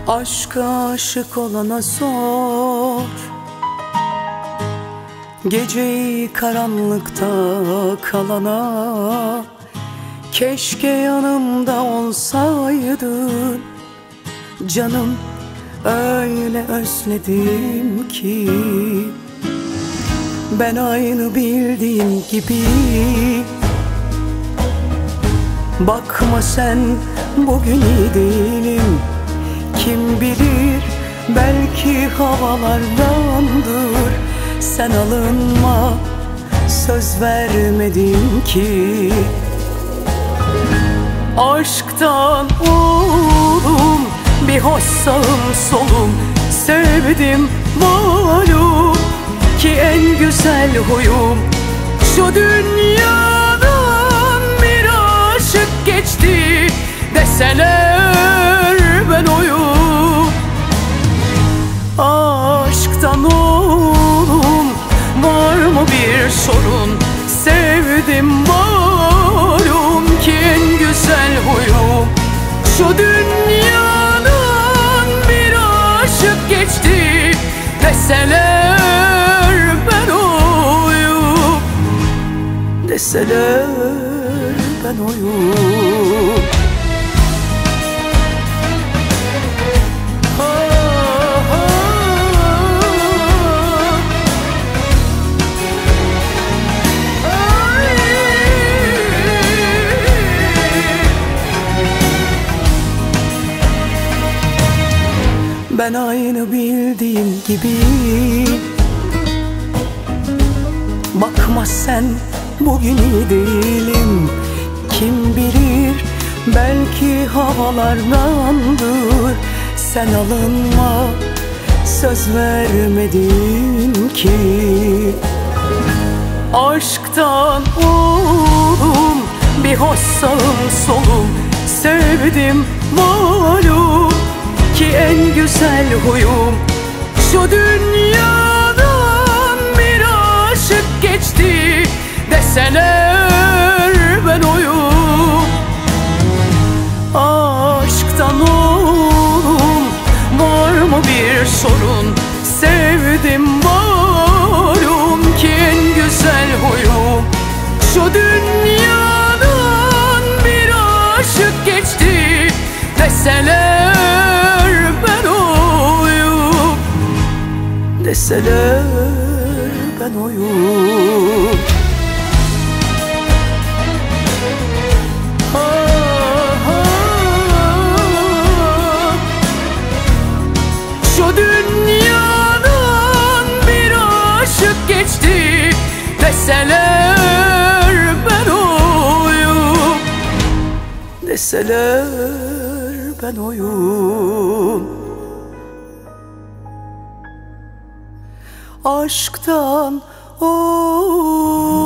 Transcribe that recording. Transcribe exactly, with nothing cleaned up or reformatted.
Aşka aşık olana sor, geceyi karanlıkta kalana. Keşke yanımda olsaydın canım, öyle özledim ki. Ben aynı bildiğim gibi. Bakma sen, bugün iyi değilim. Kim bilir, belki havalardandır. Sen alınma, söz vermedim ki. Aşktan oğlum, bir hoş sağım solum. Sevdim malum ki en güzel huyum. Şu dünyadan bir aşık geçti deseler ben oyum. Aşktan oğlum, var mı bir sorun? Sevdim malum ki en güzel huyum. Şu dünyadan bir aşık geçti deseler ben oyum. Deseler ben oyum. Ben aynı bildiğim gibi. Bakma sen, bugün iyi değilim. Kim bilir, belki havalardandır. Sen alınma, söz vermedin ki. Aşktan oğlum, bir hoş sağım solum. Sevdim malum ki en güzel huyum. Şu dünyadan bir aşık geçti deseler ben oyum. Aşktan oğlum, var mı bir sorun? Sevdim malum ki en güzel huyum. Şu dünyadan bir aşık geçti deseler deseler ben oyum. Ha, ha. Şu dünyadan bir aşık geçti deseler ben oyum. Deseler ben oyum. Aşktan o